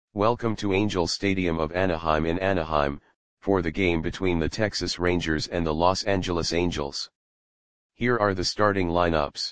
Welcome to Angel Stadium of Anaheim in Anaheim, for the game between the Texas Rangers and the Los Angeles Angels. Here are the starting lineups.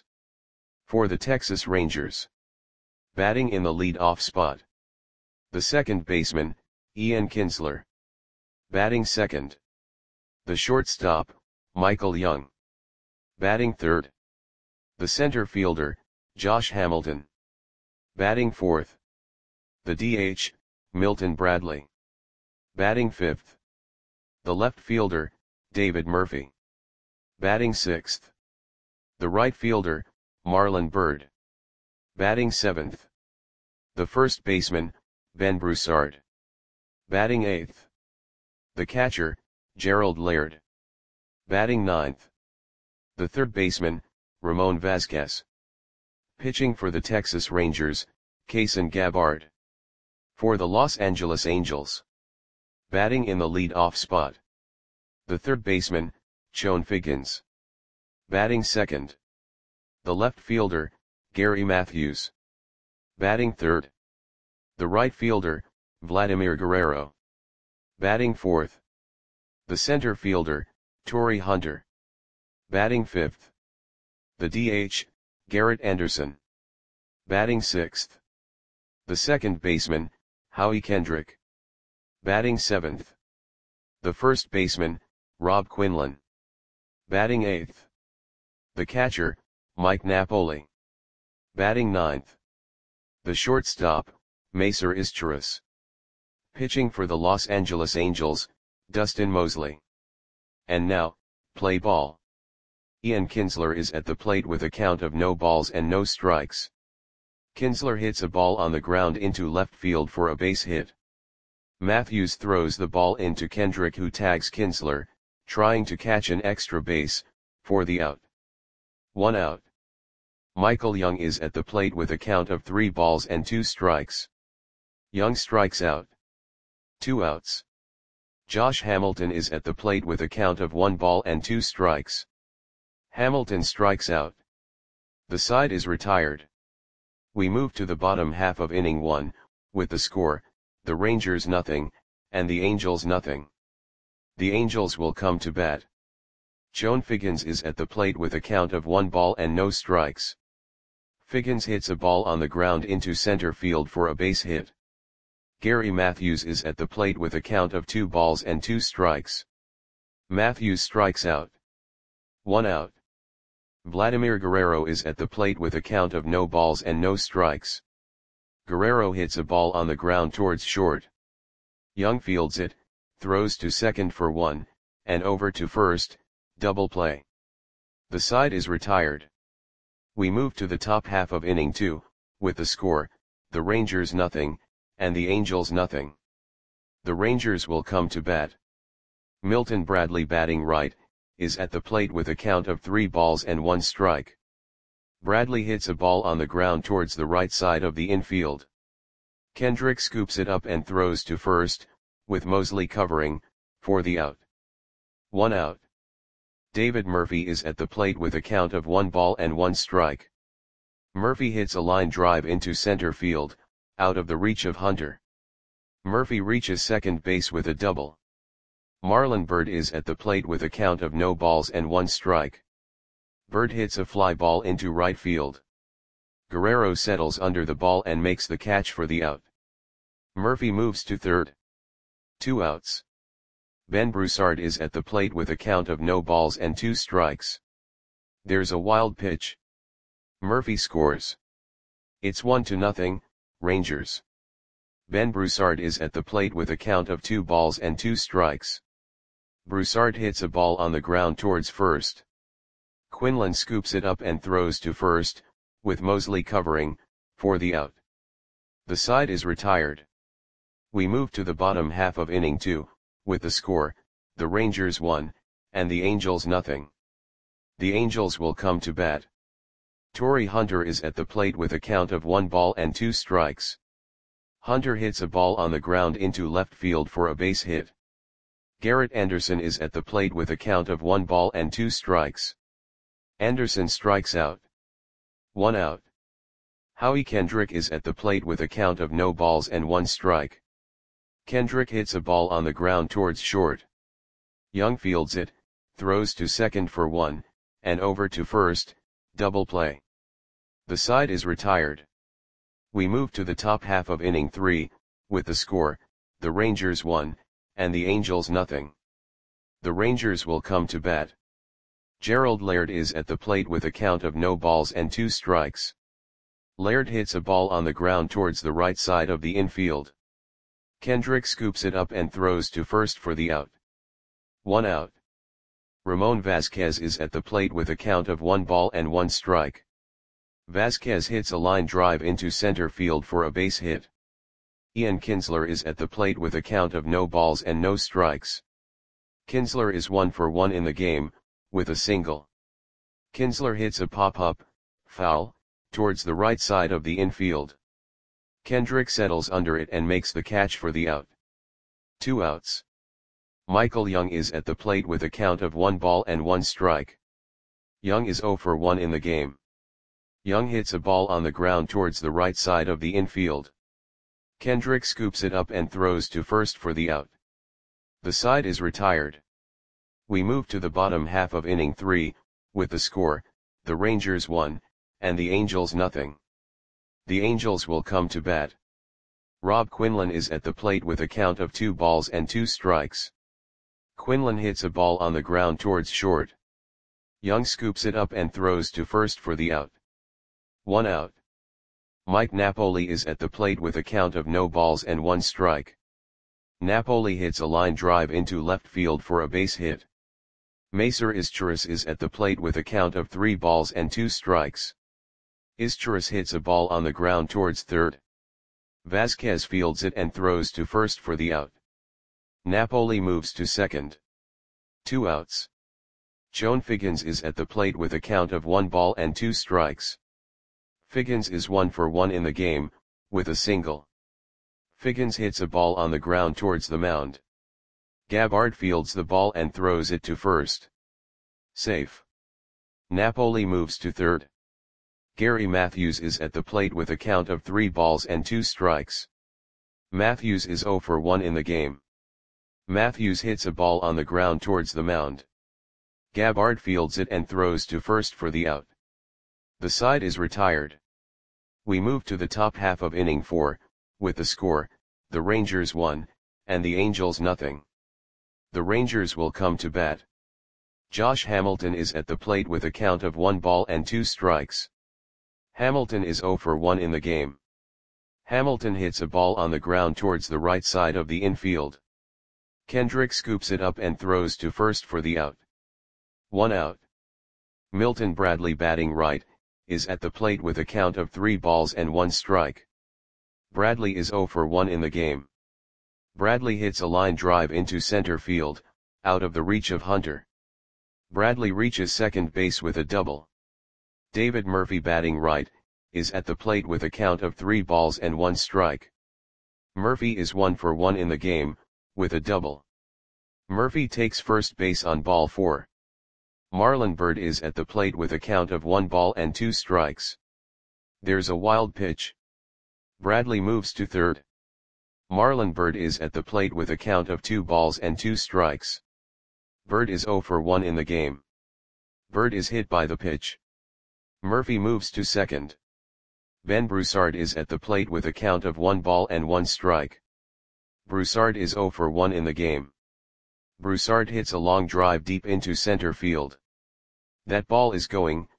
For the Texas Rangers. Batting in the lead-off spot. The second baseman, Ian Kinsler. Batting second. The shortstop, Michael Young. Batting third. The center fielder, Josh Hamilton. Batting fourth. The DH, Milton Bradley. Batting fifth. The left fielder, David Murphy. Batting sixth. The right fielder, Marlon Byrd. Batting seventh. The first baseman, Ben Broussard. Batting eighth. The catcher, Gerald Laird. Batting ninth. The third baseman, Ramon Vazquez. Pitching for the Texas Rangers, Kayson Gabbard. For the Los Angeles Angels. Batting in the lead-off spot. The third baseman, Chone Figgins. Batting second. The left fielder, Gary Matthews. Batting third. The right fielder, Vladimir Guerrero. Batting fourth. The center fielder, Torii Hunter. Batting fifth. The DH, Garrett Anderson. Batting sixth. The second baseman, Howie Kendrick. Batting seventh. The first baseman, Rob Quinlan. Batting eighth. The catcher, Mike Napoli. Batting ninth. The shortstop, Macer Izturis. Pitching for the Los Angeles Angels, Dustin Mosley. And now, play ball. Ian Kinsler is at the plate with a count of no balls and no strikes. Kinsler hits a ball on the ground into left field for a base hit. Matthews throws the ball into Kendrick, who tags Kinsler, trying to catch an extra base, for the out. 1 out. Michael Young is at the plate with a count of 3 balls and 2 strikes. Young strikes out. 2 outs. Josh Hamilton is at the plate with a count of 1 ball and 2 strikes. Hamilton strikes out. The side is retired. We move to the bottom half of inning 1, with the score, the Rangers 0, and the Angels 0. The Angels will come to bat. Chone Figgins is at the plate with a count of 1 ball and no strikes. Figgins hits a ball on the ground into center field for a base hit. Gary Matthews is at the plate with a count of 2 balls and 2 strikes. Matthews strikes out. 1 out. Vladimir Guerrero is at the plate with a count of no balls and no strikes. Guerrero hits a ball on the ground towards short. Young fields it, throws to second for 1, and over to first, double play. The side is retired. We move to the top half of inning 2, with the score, the Rangers 0, and the Angels 0. The Rangers will come to bat. Milton Bradley, batting right, is at the plate with a count of 3 balls and 1 strike. Bradley hits a ball on the ground towards the right side of the infield. Kendrick scoops it up and throws to first, with Mosley covering, for the out. 1 out. David Murphy is at the plate with a count of 1 ball and 1 strike. Murphy hits a line drive into center field, out of the reach of Hunter. Murphy reaches second base with a double. Marlon Byrd is at the plate with a count of no balls and 1 strike. Byrd hits a fly ball into right field. Guerrero settles under the ball and makes the catch for the out. Murphy moves to third. 2 outs. Ben Broussard is at the plate with a count of no balls and 2 strikes. There's a wild pitch. Murphy scores. It's 1-0, Rangers. Ben Broussard is at the plate with a count of 2 balls and 2 strikes. Broussard hits a ball on the ground towards first. Quinlan scoops it up and throws to first, with Mosley covering, for the out. The side is retired. We move to the bottom half of inning 2, with the score, the Rangers 1, and the Angels 0. The Angels will come to bat. Torii Hunter is at the plate with a count of 1 ball and 2 strikes. Hunter hits a ball on the ground into left field for a base hit. Garrett Anderson is at the plate with a count of 1 ball and 2 strikes. Anderson strikes out. 1 out. Howie Kendrick is at the plate with a count of no balls and 1 strike. Kendrick hits a ball on the ground towards short. Young fields it, throws to second for 1, and over to first, double play. The side is retired. We move to the top half of inning 3, with the score, the Rangers 1, and the Angels nothing. The Rangers will come to bat. Gerald Laird is at the plate with a count of no balls and 2 strikes. Laird hits a ball on the ground towards the right side of the infield. Kendrick scoops it up and throws to first for the out. 1 out. Ramon Vasquez is at the plate with a count of 1 ball and 1 strike. Vasquez hits a line drive into center field for a base hit. Ian Kinsler is at the plate with a count of no balls and no strikes. Kinsler is 1 for 1 in the game, with a single. Kinsler hits a pop-up, foul, towards the right side of the infield. Kendrick settles under it and makes the catch for the out. 2 outs. Michael Young is at the plate with a count of 1 ball and 1 strike. Young is 0 for 1 in the game. Young hits a ball on the ground towards the right side of the infield. Kendrick scoops it up and throws to first for the out. The side is retired. We move to the bottom half of inning 3, with the score, the Rangers 1, and the Angels nothing. The Angels will come to bat. Rob Quinlan is at the plate with a count of 2 balls and 2 strikes. Quinlan hits a ball on the ground towards short. Young scoops it up and throws to first for the out. 1 out. Mike Napoli is at the plate with a count of no balls and 1 strike. Napoli hits a line drive into left field for a base hit. Macer Izturis is at the plate with a count of 3 balls and 2 strikes. Izturis hits a ball on the ground towards third. Vasquez fields it and throws to first for the out. Napoli moves to second. 2 outs. Joan Figgins is at the plate with a count of 1 ball and 2 strikes. Figgins is 1 for 1 in the game, with a single. Figgins hits a ball on the ground towards the mound. Gabbard fields the ball and throws it to first. Safe. Napoli moves to third. Gary Matthews is at the plate with a count of 3 balls and 2 strikes. Matthews is 0 for 1 in the game. Matthews hits a ball on the ground towards the mound. Gabbard fields it and throws to first for the out. The side is retired. We move to the top half of inning 4, with the score, the Rangers 1, and the Angels nothing. The Rangers will come to bat. Josh Hamilton is at the plate with a count of 1 ball and 2 strikes. Hamilton is 0 for 1 in the game. Hamilton hits a ball on the ground towards the right side of the infield. Kendrick scoops it up and throws to first for the out. 1 out. Milton Bradley, batting right, is at the plate with a count of 3 balls and 1 strike. Bradley is 0 for 1 in the game. Bradley hits a line drive into center field, out of the reach of Hunter. Bradley reaches second base with a double. David Murphy, batting right, is at the plate with a count of 3 balls and 1 strike. Murphy is 1 for 1 in the game, with a double. Murphy takes first base on ball 4. Marlon Byrd is at the plate with a count of 1 ball and 2 strikes. There's a wild pitch. Bradley moves to third. Marlon Byrd is at the plate with a count of 2 balls and 2 strikes. Byrd is 0 for 1 in the game. Byrd is hit by the pitch. Murphy moves to second. Ben Broussard is at the plate with a count of 1 ball and 1 strike. Broussard is 0 for 1 in the game. Broussard hits a long drive deep into center field. That ball is gone.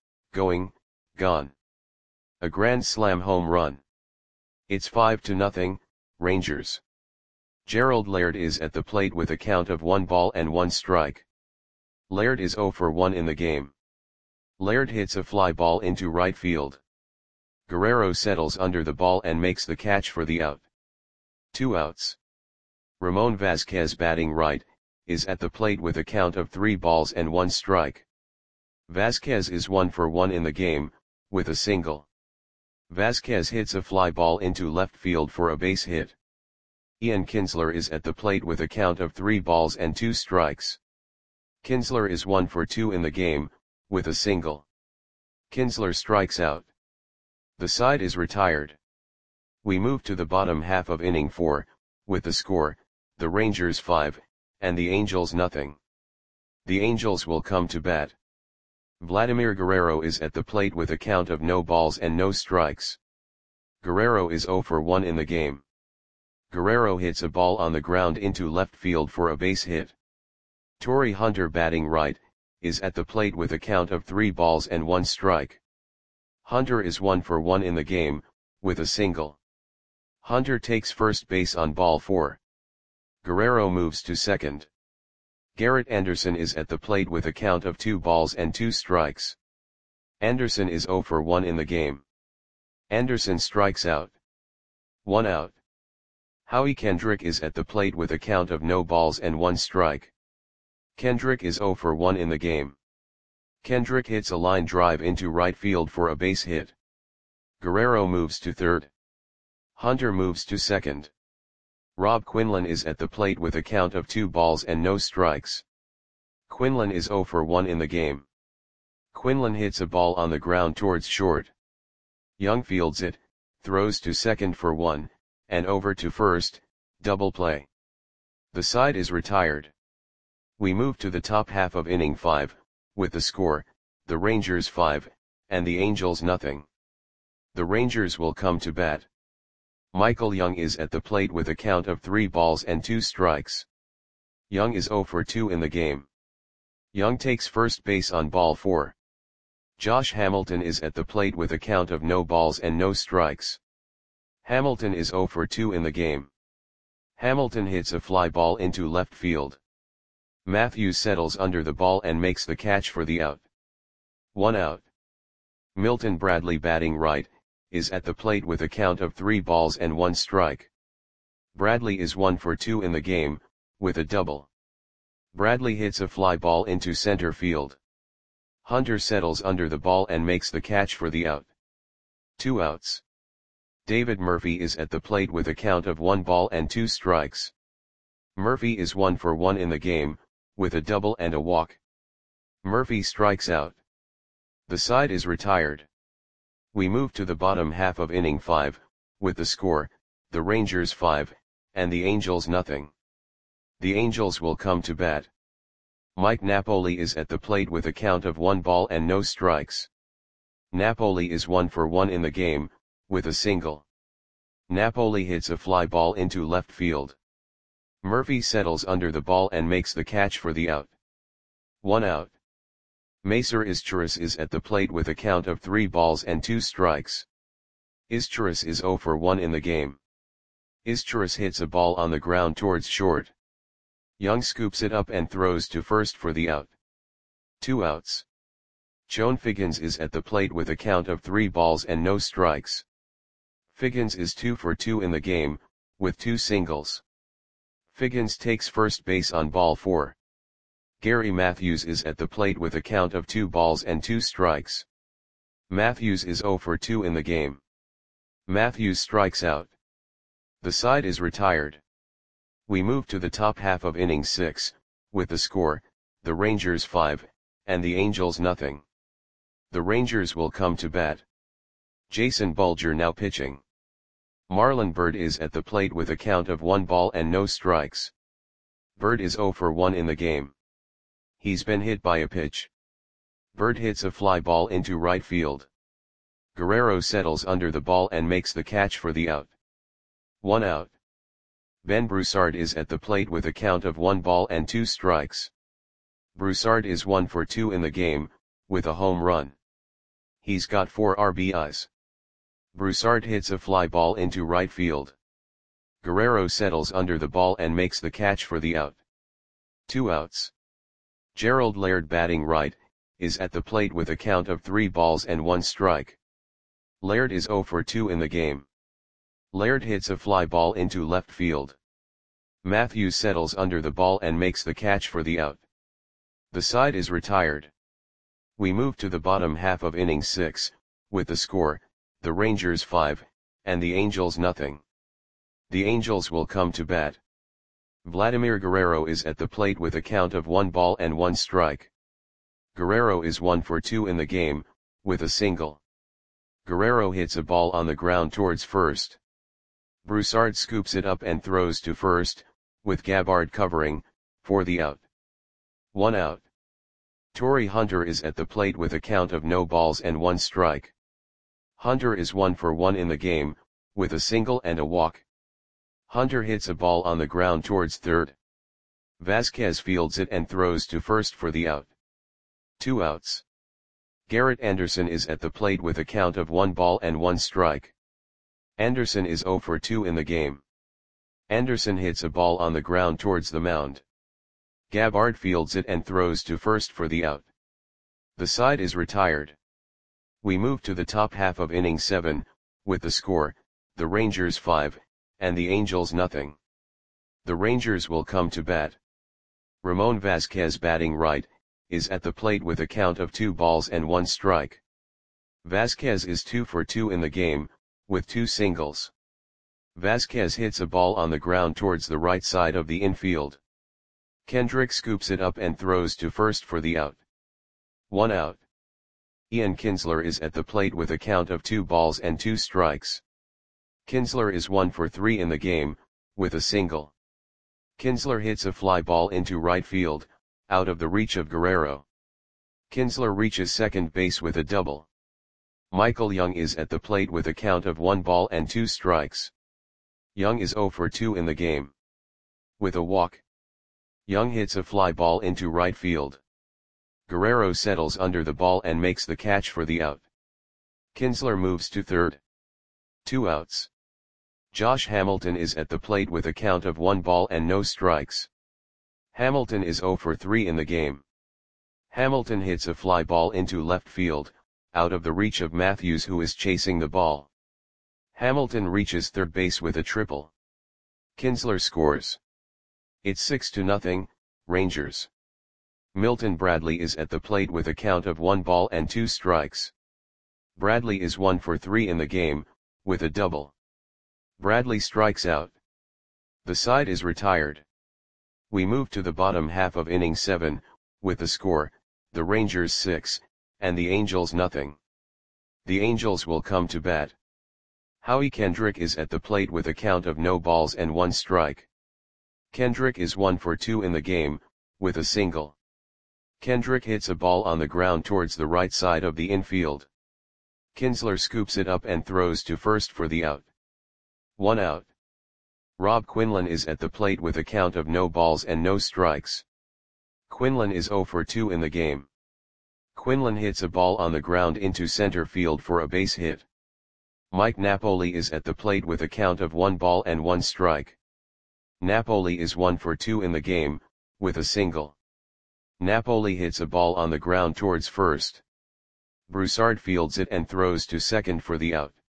A grand slam home run. It's 5-0, Rangers. Gerald Laird is at the plate with a count of 1 ball and 1 strike. Laird is 0 for 1 in the game. Laird hits a fly ball into right field. Guerrero settles under the ball and makes the catch for the out. 2 outs. Ramon Vasquez, batting right, is at the plate with a count of 3 balls and 1 strike. Vasquez is 1 for 1 in the game, with a single. Vasquez hits a fly ball into left field for a base hit. Ian Kinsler is at the plate with a count of 3 balls and 2 strikes. Kinsler is 1 for 2 in the game, with a single. Kinsler strikes out. The side is retired. We move to the bottom half of inning 4, with the score, the Rangers 5, and the Angels nothing. The Angels will come to bat. Vladimir Guerrero is at the plate with a count of no balls and no strikes. Guerrero is 0 for 1 in the game. Guerrero hits a ball on the ground into left field for a base hit. Torii Hunter, batting right, is at the plate with a count of 3 balls and 1 strike. Hunter is 1 for 1 in the game, with a single. Hunter takes first base on ball 4. Guerrero moves to second. Garrett Anderson is at the plate with a count of 2 balls and 2 strikes. Anderson is 0 for 1 in the game. Anderson strikes out. 1 out. Howie Kendrick is at the plate with a count of no balls and 1 strike. Kendrick is 0 for 1 in the game. Kendrick hits a line drive into right field for a base hit. Guerrero moves to third. Hunter moves to second. Rob Quinlan is at the plate with a count of 2 balls and no strikes. Quinlan is 0 for 1 in the game. Quinlan hits a ball on the ground towards short. Young fields it, throws to second for 1, and over to first, double play. The side is retired. We move to the top half of inning 5, with the score, the Rangers 5, and the Angels nothing. The Rangers will come to bat. Michael Young is at the plate with a count of 3 balls and 2 strikes. Young is 0 for 2 in the game. Young takes first base on ball 4. Josh Hamilton is at the plate with a count of no balls and no strikes. Hamilton is 0 for 2 in the game. Hamilton hits a fly ball into left field. Matthews settles under the ball and makes the catch for the out. 1 out. Milton Bradley, batting right, is at the plate with a count of 3 balls and 1 strike. Bradley is 1 for 2 in the game, with a double. Bradley hits a fly ball into center field. Hunter settles under the ball and makes the catch for the out. 2 outs. David Murphy is at the plate with a count of 1 ball and 2 strikes. Murphy is 1 for 1 in the game, with a double and a walk. Murphy strikes out. The side is retired. We move to the bottom half of inning 5, with the score, the Rangers 5, and the Angels nothing. The Angels will come to bat. Mike Napoli is at the plate with a count of 1 ball and no strikes. Napoli is 1 for 1 in the game, with a single. Napoli hits a fly ball into left field. Murphy settles under the ball and makes the catch for the out. 1 out. Macer Izturis is at the plate with a count of 3 balls and 2 strikes. Izturis is 0 for 1 in the game. Izturis hits a ball on the ground towards short. Young scoops it up and throws to first for the out. 2 outs. Joan Figgins is at the plate with a count of 3 balls and no strikes. Figgins is 2 for 2 in the game, with 2 singles. Figgins takes first base on ball 4. Gary Matthews is at the plate with a count of 2 balls and 2 strikes. Matthews is 0 for 2 in the game. Matthews strikes out. The side is retired. We move to the top half of inning 6, with the score, the Rangers 5, and the Angels nothing. The Rangers will come to bat. Jason Bulger now pitching. Marlon Byrd is at the plate with a count of 1 ball and no strikes. Byrd is 0 for 1 in the game. He's been hit by a pitch. Byrd hits a fly ball into right field. Guerrero settles under the ball and makes the catch for the out. 1 out. Ben Broussard is at the plate with a count of 1 ball and 2 strikes. Broussard is 1 for 2 in the game, with a home run. He's got 4 RBIs. Broussard hits a fly ball into right field. Guerrero settles under the ball and makes the catch for the out. 2 outs. Gerald Laird, batting right, is at the plate with a count of 3 balls and 1 strike. Laird is 0 for 2 in the game. Laird hits a fly ball into left field. Matthews settles under the ball and makes the catch for the out. The side is retired. We move to the bottom half of inning 6, with the score, the Rangers 5, and the Angels nothing. The Angels will come to bat. Vladimir Guerrero is at the plate with a count of 1 ball and 1 strike. Guerrero is 1 for 2 in the game, with a single. Guerrero hits a ball on the ground towards first. Broussard scoops it up and throws to first, with Gabbard covering, for the out. 1 out. Torii Hunter is at the plate with a count of no balls and 1 strike. Hunter is 1 for 1 in the game, with a single and a walk. Hunter hits a ball on the ground towards third. Vasquez fields it and throws to first for the out. 2 outs. Garrett Anderson is at the plate with a count of 1 ball and 1 strike. Anderson is 0 for 2 in the game. Anderson hits a ball on the ground towards the mound. Gabbard fields it and throws to first for the out. The side is retired. We move to the top half of inning 7, with the score, the Rangers 5, and the Angels nothing. The Rangers will come to bat. Ramon Vasquez, batting right, is at the plate with a count of 2 balls and 1 strike. Vasquez is 2 for 2 in the game, with 2 singles. Vasquez hits a ball on the ground towards the right side of the infield. Kendrick scoops it up and throws to first for the out. 1 out. Ian Kinsler is at the plate with a count of 2 balls and 2 strikes. Kinsler is 1 for 3 in the game, with a single. Kinsler hits a fly ball into right field, out of the reach of Guerrero. Kinsler reaches second base with a double. Michael Young is at the plate with a count of 1 ball and 2 strikes. Young is 0 for 2 in the game. With a walk. Young hits a fly ball into right field. Guerrero settles under the ball and makes the catch for the out. Kinsler moves to third. 2 outs. Josh Hamilton is at the plate with a count of 1 ball and no strikes. Hamilton is 0 for 3 in the game. Hamilton hits a fly ball into left field, out of the reach of Matthews, who is chasing the ball. Hamilton reaches third base with a triple. Kinsler scores. It's 6-0, Rangers. Milton Bradley is at the plate with a count of 1 ball and 2 strikes. Bradley is 1 for 3 in the game, with a double. Bradley strikes out. The side is retired. We move to the bottom half of inning 7, with the score, the Rangers 6, and the Angels nothing. The Angels will come to bat. Howie Kendrick is at the plate with a count of no balls and 1 strike. Kendrick is 1 for 2 in the game, with a single. Kendrick hits a ball on the ground towards the right side of the infield. Kinsler scoops it up and throws to first for the out. 1 out. Rob Quinlan is at the plate with a count of no balls and no strikes. Quinlan is 0 for 2 in the game. Quinlan hits a ball on the ground into center field for a base hit. Mike Napoli is at the plate with a count of 1 ball and 1 strike. Napoli is 1 for 2 in the game, with a single. Napoli hits a ball on the ground towards first. Broussard fields it and throws to second for the out.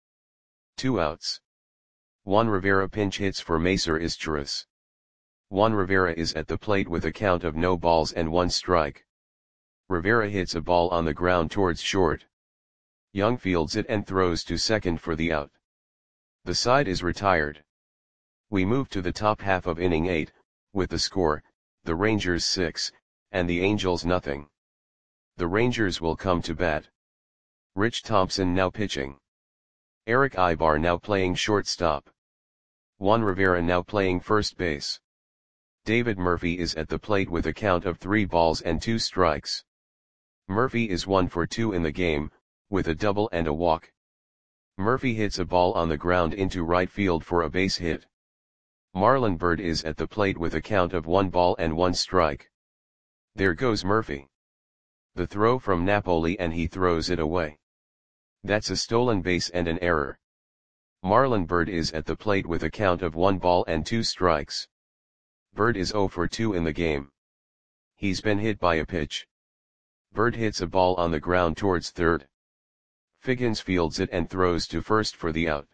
2 outs. Juan Rivera pinch hits for Macer Izturis. Juan Rivera is at the plate with a count of no balls and 1 strike. Rivera hits a ball on the ground towards short. Young fields it and throws to second for the out. The side is retired. We move to the top half of inning 8, with the score, the Rangers 6, and the Angels nothing. The Rangers will come to bat. Rich Thompson now pitching. Eric Ibar now playing shortstop. Juan Rivera now playing first base. David Murphy is at the plate with a count of 3 balls and 2 strikes. Murphy is 1 for 2 in the game, with a double and a walk. Murphy hits a ball on the ground into right field for a base hit. Marlon Byrd is at the plate with a count of 1 ball and 1 strike. There goes Murphy. The throw from Napoli and he throws it away. That's a stolen base and an error. Marlon Byrd is at the plate with a count of 1 ball and 2 strikes. Byrd is 0 for 2 in the game. He's been hit by a pitch. Byrd hits a ball on the ground towards third. Figgins fields it and throws to first for the out.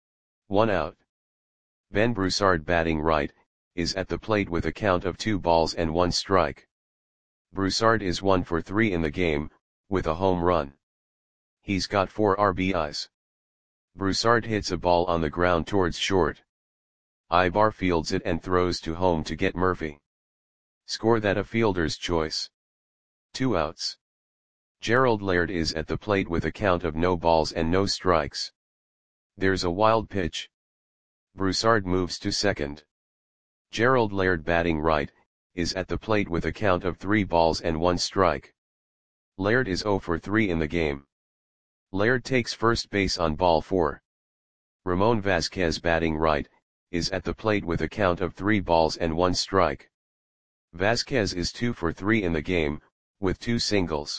1 out. Ben Broussard, batting right, is at the plate with a count of 2 balls and 1 strike. Broussard is 1 for 3 in the game, with a home run. He's got 4 RBIs. Broussard hits a ball on the ground towards short. Ibar fields it and throws to home to get Murphy. Score that a fielder's choice. 2 outs. Gerald Laird is at the plate with a count of no balls and no strikes. There's a wild pitch. Broussard moves to second. Gerald Laird, batting right, is at the plate with a count of 3 balls and 1 strike. Laird is 0 for 3 in the game. Laird takes first base on ball 4. Ramon Vasquez, batting right, is at the plate with a count of 3 balls and 1 strike. Vasquez is 2 for 3 in the game, with 2 singles.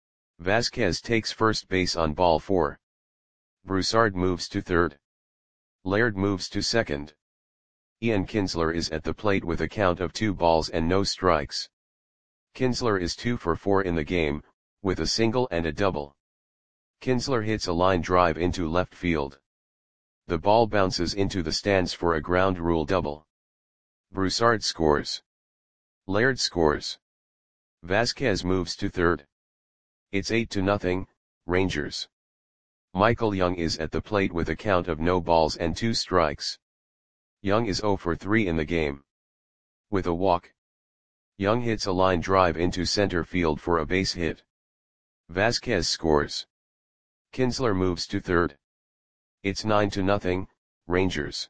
Vasquez takes first base on ball 4. Broussard moves to third. Laird moves to second. Ian Kinsler is at the plate with a count of 2 balls and no strikes. Kinsler is 2 for 4 in the game, with a single and a double. Kinsler hits a line drive into left field. The ball bounces into the stands for a ground rule double. Broussard scores. Laird scores. Vasquez moves to third. It's 8-0, Rangers. Michael Young is at the plate with a count of no balls and 2 strikes. Young is 0 for 3 in the game. With a walk. Young hits a line drive into center field for a base hit. Vasquez scores. Kinsler moves to third. It's 9-0, Rangers.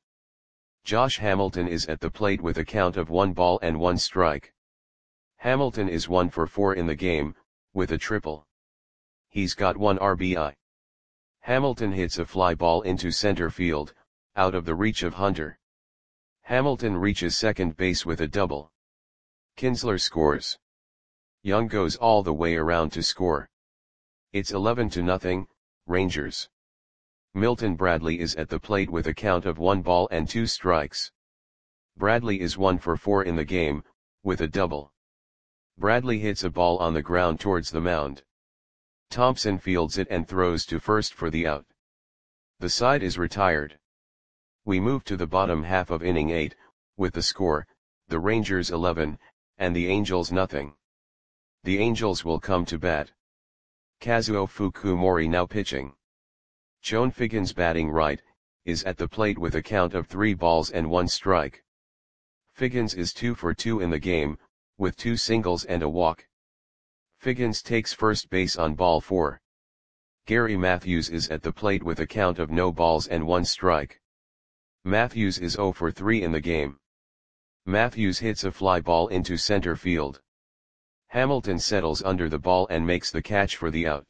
Josh Hamilton is at the plate with a count of 1 ball and 1 strike. Hamilton is 1 for 4 in the game, with a triple. He's got 1 RBI. Hamilton hits a fly ball into center field, out of the reach of Hunter. Hamilton reaches second base with a double. Kinsler scores. Young goes all the way around to score. It's 11-0, Rangers. Milton Bradley is at the plate with a count of 1 ball and 2 strikes. Bradley is 1 for 4 in the game, with a double. Bradley hits a ball on the ground towards the mound. Thompson fields it and throws to first for the out. The side is retired. We move to the bottom half of inning 8, with the score, the Rangers 11, and the Angels nothing. The Angels will come to bat. Kazuo Fukumori now pitching. Chone Figgins, batting right, is at the plate with a count of 3 balls and 1 strike. Figgins is 2 for 2 in the game, with 2 singles and a walk. Figgins takes first base on ball 4. Gary Matthews is at the plate with a count of no balls and 1 strike. Matthews is 0 for 3 in the game. Matthews hits a fly ball into center field. Hamilton settles under the ball and makes the catch for the out.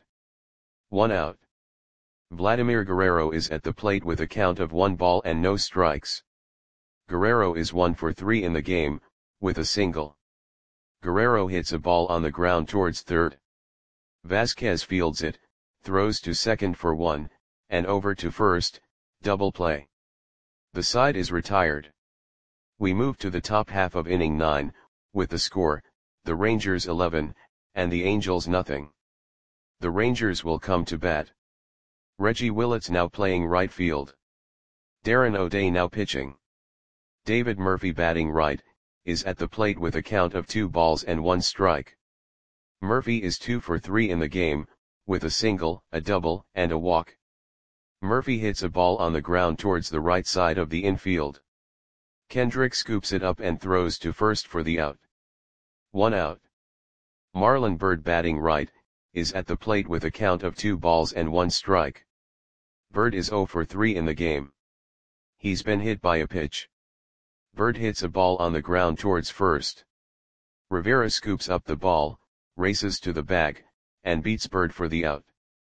1 out. Vladimir Guerrero is at the plate with a count of 1 ball and no strikes. Guerrero is 1 for 3 in the game, with a single. Guerrero hits a ball on the ground towards third. Vasquez fields it, throws to second for 1, and over to first, double play. The side is retired. We move to the top half of inning 9, with the score, the Rangers 11, and the Angels nothing. The Rangers will come to bat. Reggie Willits now playing right field. Darren O'Day now pitching. David Murphy, batting right, is at the plate with a count of 2 balls and 1 strike. Murphy is 2 for 3 in the game, with a single, a double, and a walk. Murphy hits a ball on the ground towards the right side of the infield. Kendrick scoops it up and throws to first for the out. 1 out. Marlon Byrd, batting right, is at the plate with a count of 2 balls and 1 strike. Byrd is 0 for 3 in the game. He's been hit by a pitch. Byrd hits a ball on the ground towards first. Rivera scoops up the ball, races to the bag, and beats Byrd for the out.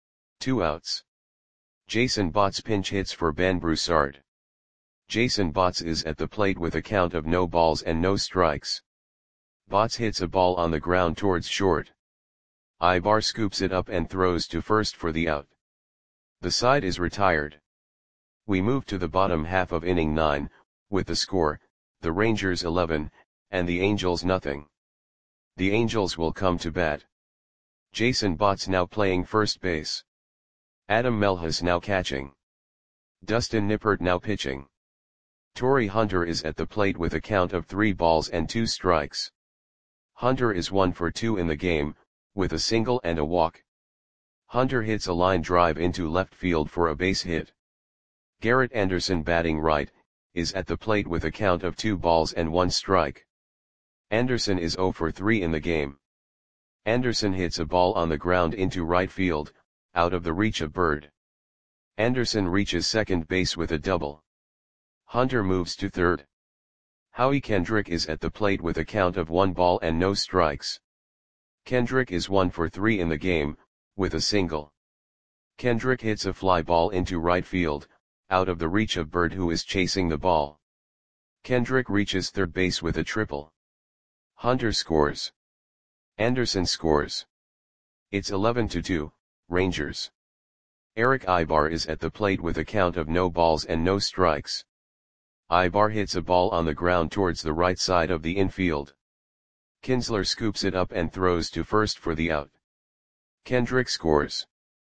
2 outs. Jason Botts pinch hits for Ben Broussard. Jason Botts is at the plate with a count of no balls and no strikes. Botts hits a ball on the ground towards short. Ibar scoops it up and throws to first for the out. The side is retired. We move to the bottom half of inning 9, with the score, the Rangers 11, and the Angels nothing. The Angels will come to bat. Jason Botts now playing first base. Adam Melhus now catching. Dustin Nippert now pitching. Torrey Hunter is at the plate with a count of 3 balls and 2 strikes. Hunter is 1 for 2 in the game, with a single and a walk. Hunter hits a line drive into left field for a base hit. Garrett Anderson, batting right, is at the plate with a count of 2 balls and 1 strike. Anderson is 0 for 3 in the game. Anderson hits a ball on the ground into right field, out of the reach of Bird. Anderson reaches second base with a double. Hunter moves to third. Howie Kendrick is at the plate with a count of 1 ball and no strikes. Kendrick is 1 for 3 in the game, with a single. Kendrick hits a fly ball into right field, out of the reach of Bird, who is chasing the ball. Kendrick reaches third base with a triple. Hunter scores. Anderson scores. It's 11-2, Rangers. Erick Aybar is at the plate with a count of no balls and no strikes. Aybar hits a ball on the ground towards the right side of the infield. Kinsler scoops it up and throws to first for the out. Kendrick scores.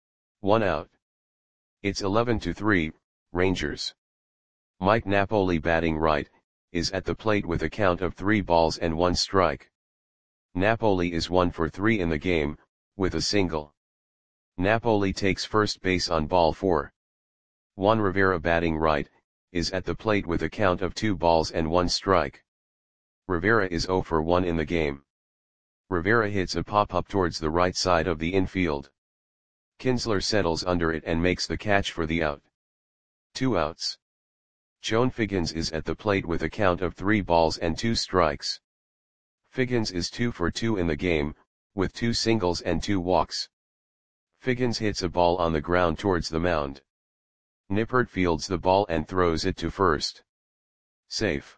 1 out. It's 11-3, Rangers. Mike Napoli, batting right, is at the plate with a count of 3 balls and 1 strike. Napoli is 1 for 3 in the game, with a single. Napoli takes first base on ball 4. Juan Rivera, batting right, is at the plate with a count of 2 balls and 1 strike. Rivera is 0 for 1 in the game. Rivera hits a pop-up towards the right side of the infield. Kinsler settles under it and makes the catch for the out. 2 outs. Chone Figgins is at the plate with a count of 3 balls and 2 strikes. Figgins is 2 for 2 in the game, with 2 singles and 2 walks. Figgins hits a ball on the ground towards the mound. Nippert fields the ball and throws it to first. Safe.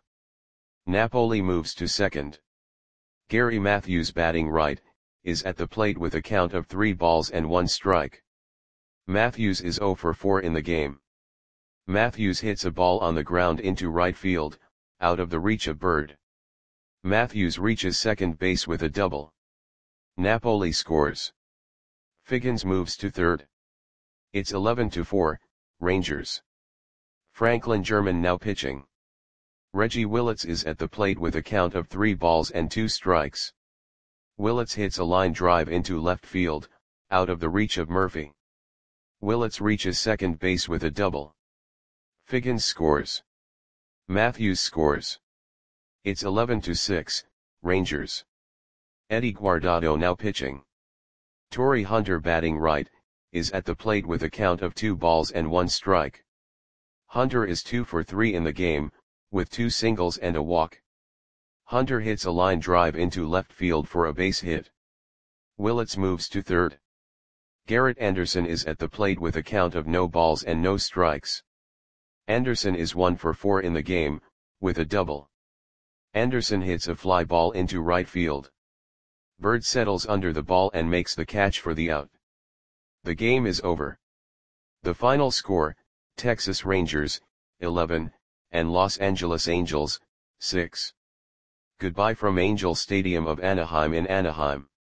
Napoli moves to second. Gary Matthews, batting right, is at the plate with a count of 3 balls and 1 strike. Matthews is 0 for 4 in the game. Matthews hits a ball on the ground into right field, out of the reach of Bird. Matthews reaches second base with a double. Napoli scores. Figgins moves to third. It's 11-4, Rangers. Franklin German now pitching. Reggie Willits is at the plate with a count of 3 balls and 2 strikes. Willits hits a line drive into left field, out of the reach of Murphy. Willits reaches second base with a double. Figgins scores. Matthews scores. It's 11-6, Rangers. Eddie Guardado now pitching. Torii Hunter, batting right, is at the plate with a count of 2 balls and 1 strike. Hunter is 2 for 3 in the game, with 2 singles and a walk. Hunter hits a line drive into left field for a base hit. Willits moves to third. Garrett Anderson is at the plate with a count of no balls and no strikes. Anderson is 1 for 4 in the game, with a double. Anderson hits a fly ball into right field. Bird settles under the ball and makes the catch for the out. The game is over. The final score, Texas Rangers, 11, and Los Angeles Angels, 6. Goodbye from Angel Stadium of Anaheim in Anaheim.